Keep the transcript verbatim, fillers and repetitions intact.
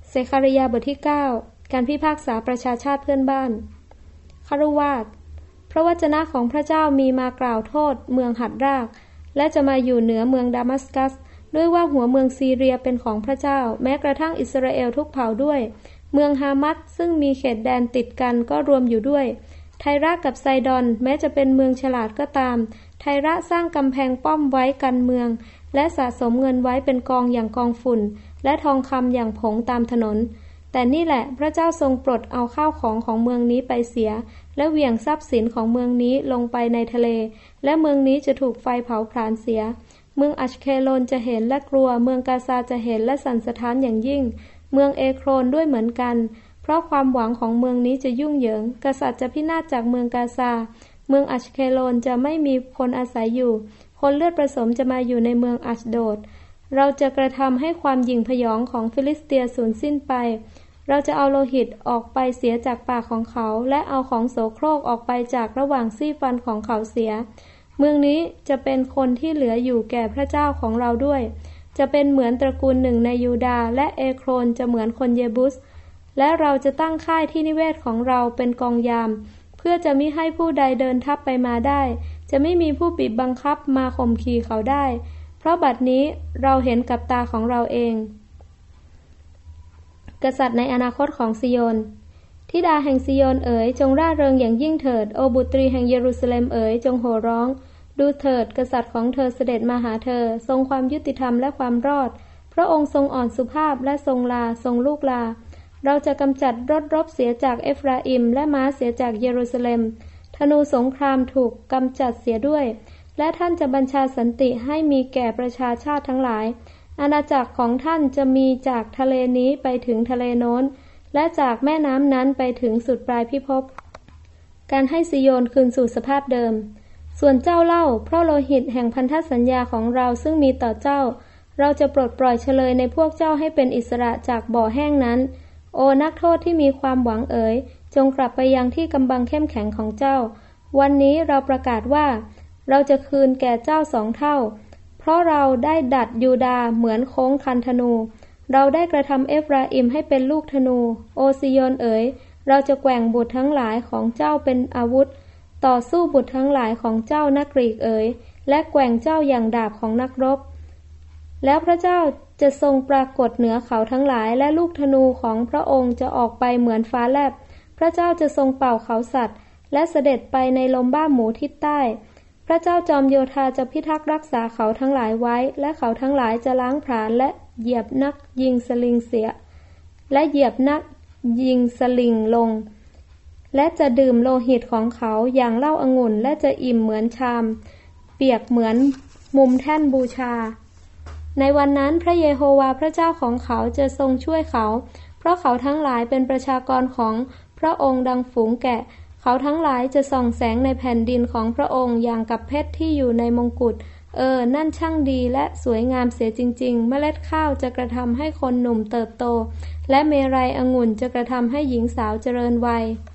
เซคาริยาบทที่เก้าการพิพากษาประชาชาติเพื่อนบ้านคฤวาสน์พระวจนะของพระเจ้ามีมากล่าวโทษเมืองหัดรากและจะมาอยู่เหนือเมืองดามัสกัสด้วยว่าหัวเมืองซีเรียเป็นของพระเจ้าแม้กระทั่งอิสราเอลทุกเผ่าด้วยเมืองฮามัตซึ่งมีเขตแดนติดกันก็รวมอยู่ด้วยไทระกับไซดอนแม้จะเป็นเมืองฉลาดก็ตามไทระสร้างกำแพงป้อมไว้กันเมืองและสะสมเงินไว้เป็นกองอย่างกองฝุ่นและทองคำอย่างผงตามถนนแต่นี่แหละพระเจ้าทรงปลดเอาข้าวของของเมืองนี้ไปเสียและเหวี่ยงทรัพย์สินของเมืองนี้ลงไปในทะเลและเมืองนี้จะถูกไฟเผาผลาญเสียเมืองอัชเคโลนจะเห็นและกลัวเมืองกาซาจะเห็นและสั่นสะท้านอย่างยิ่งเมืองเอโครนด้วยเหมือนกันเพราะความหวังของเมืองนี้จะยุ่งเหยิงกษัตริย์จะพินาศจากเมืองกาซาเมืองอัชเคโลนจะไม่มีคนอาศัยอยู่คนเลือดผสมจะมาอยู่ในเมืองอัชโดดเราจะกระทำให้ความหยิ่งพยองของฟิลิสเตียสูญสิ้นไปเราจะเอาโลหิตออกไปเสียจากปากของเขาและเอาของโสโครกออกไปจากระหว่างซี่ฟันของเขาเสียเมืองนี้จะเป็นคนที่เหลืออยู่แก่พระเจ้าของเราด้วยจะเป็นเหมือนตระกูลหนึ่งในยูดาห์และเอโครนจะเหมือนคนเยบุสและเราจะตั้งค่ายที่นิเวศของเราเป็นกองยามเพื่อจะมิให้ผู้ใดเดินทัพไปมาได้จะไม่มีผู้บีบบังคับมาข่มขีเขาได้เพราะบัดนี้เราเห็นกับตาของเราเองกษัตริย์ในอนาคตของซิโยนธิดาแห่งซิโยนเอ๋ยจงร่าเริงอย่างยิ่งเถิดโอบุตรีแห่งเยรูซาเล็มเอ๋ยจงโห่ร้องดูเถิดกษัตริย์ของเธอเสด็จมาหาเธอทรงความยุติธรรมและความรอดพระองค์ทรงอ่อนสุภาพและทรงลาทรงลูกลาเราจะกำจัดรถรบเสียจากเอฟราอิมและม้าเสียจากเยรูซาเล็มธนูสงครามถูกกำจัดเสียด้วยและท่านจะบัญชาสันติให้มีแก่ประชาชาติทั้งหลายอาณาจักรของท่านจะมีจากทะเลนี้ไปถึงทะเลโน้นและจากแม่น้ำนั้นไปถึงสุดปลายพิภพการให้ซิโยนคืนสู่สภาพเดิมส่วนเจ้าเล่าเพราะโลหิตแห่งพันธสัญญาของเราซึ่งมีต่อเจ้าเราจะปลดปล่อยเฉลยในพวกเจ้าให้เป็นอิสระจากบ่อแห้งนั้นโอนักโทษที่มีความหวังเอ๋ยจงกลับไปยังที่กำบังเข้มแข็งของเจ้าวันนี้เราประกาศว่าเราจะคืนแก่เจ้าสองเท่าเพราะเราได้ดัดยูดาห์เหมือนโค้งคันธนูเราได้กระทำเอฟราอิมให้เป็นลูกธนูโอซิโยนเอ๋ยเราจะแกว่งบุตรทั้งหลายของเจ้าเป็นอาวุธต่อสู้บุตรทั้งหลายของเจ้านักกรีกเอ๋ยและแกว่งเจ้าอย่างดาบของนักรบแล้วพระเจ้าจะทรงปรากฏเหนือเขาทั้งหลายและลูกธนูของพระองค์จะออกไปเหมือนฟ้าแลบพระเจ้าจะทรงเป่าเขาสัตว์และเสด็จไปในลมบ้าหมูทิศใต้พระเจ้าจอมโยธาจะพิทักษ์รักษาเขาทั้งหลายไว้และเขาทั้งหลายจะล้างผลาญและเหยียบนักยิงสลิงเสียและเหยียบนักยิงสลิงลงและจะดื่มโลหิตของเขาอย่างเหล้าองุ่นและจะอิ่มเหมือนชามเปียกเหมือนมุมแท่นบูชาในวันนั้นพระเยโฮวาห์พระเจ้าของเขาจะทรงช่วยเขาเพราะเขาทั้งหลายเป็นประชากรของพระองค์ดังฝูงแกะเขาทั้งหลายจะส่องแสงในแผ่นดินของพระองค์อย่างกับเพชรที่อยู่ในมงกุฎเออนั่นช่างดีและสวยงามเสียจริงๆเมล็ดข้าวจะกระทำให้คนหนุ่มเติบโตและเมรัยองุ่นจะกระทำให้หญิงสาวเจริญวัย